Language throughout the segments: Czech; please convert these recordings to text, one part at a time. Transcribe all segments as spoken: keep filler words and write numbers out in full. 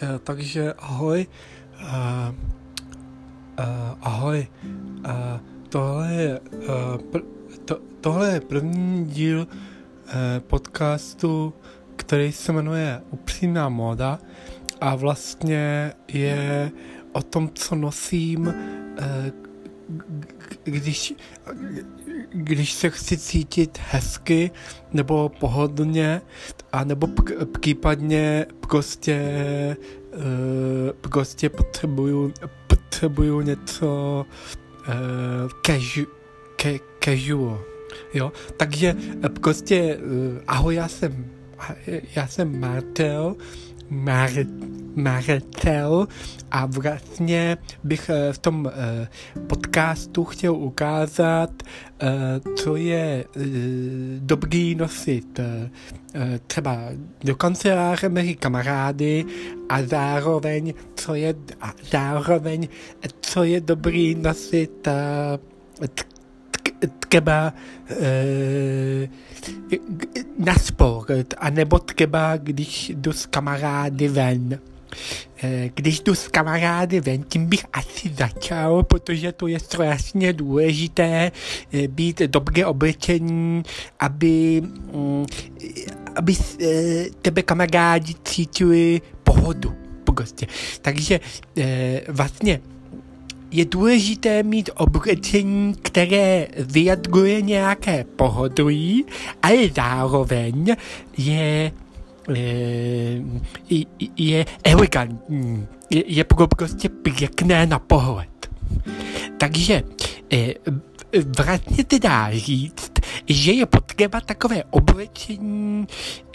takže ahoj. Uh, uh, ahoj. Uh, tohle, je, uh, pr- to, tohle je první díl uh, podcastu, který se jmenuje Upřímná móda a vlastně je o tom, co nosím, uh, když, když se chci cítit hezky nebo pohodlně, a nebo p- případně prostě uh, prostě potřebuju potřebuju něco uh, casu, ca- casual, jo, takže prostě uh, ahoj, já jsem já jsem Martel Mar, Martel a vlastně bych v tom podcastu chtěl ukázat, co je dobrý nosit třeba do kanceláře mezi kamarády a zároveň, co je, a zároveň, co je dobrý nosit třeba e, na sport, anebo třeba když jdu s kamarády ven. E, když jdu s kamarády ven, tím bych asi začal, protože to je strašně důležité e, být dobře oblečení, aby, mm, aby e, tebe kamarádi cítili pohodu. Prostě. Takže e, vlastně je důležité mít oblečení, které vyjadřuje nějaké pohodlí, ale zároveň je, je, je elegantní, je, je prostě pěkné na pohled. Takže vlastně se dá říct, že je potřeba takové oblečení,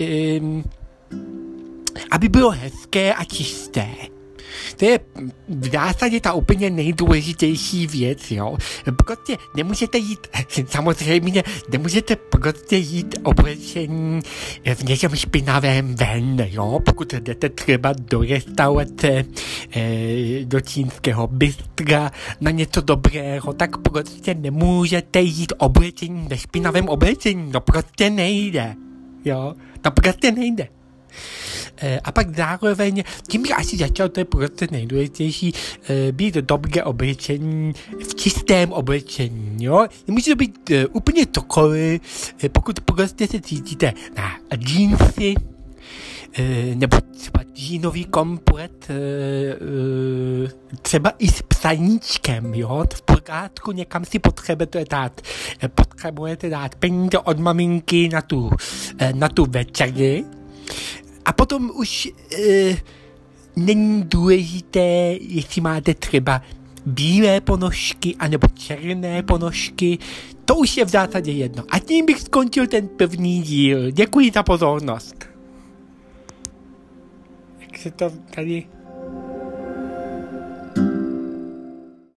aby bylo hezké a čisté. To je v zásadě ta úplně nejdůležitější věc, jo. Prostě nemůžete jít, samozřejmě nemůžete prostě jít oblečení v něčem špinavém ven, jo. Pokud jdete třeba do restaurace, do čínského bystra, na něco dobrého, tak prostě nemůžete jít oblečení ve špinavém oblečení, no prostě nejde, jo. To prostě nejde. A pak zároveň, tím bych asi začal, to je prostě nejdůležitější, být dobře oblečení, v čistém oblečení, jo. Může to být uh, úplně cokoliv, pokud prostě se cítíte na džínsy, uh, nebo třeba džínový komplet, uh, uh, třeba i s psaníčkem, jo, v pořádku, někam si potřebujete dát, potřebujete dát peníze od maminky na tu, uh, na tu večeři. A potom už e, není důležité, jestli máte třeba bílé ponožky anebo černé ponožky, to už je v zásadě jedno. A tím bych skončil ten první díl. Děkuji za pozornost. Jak se to tady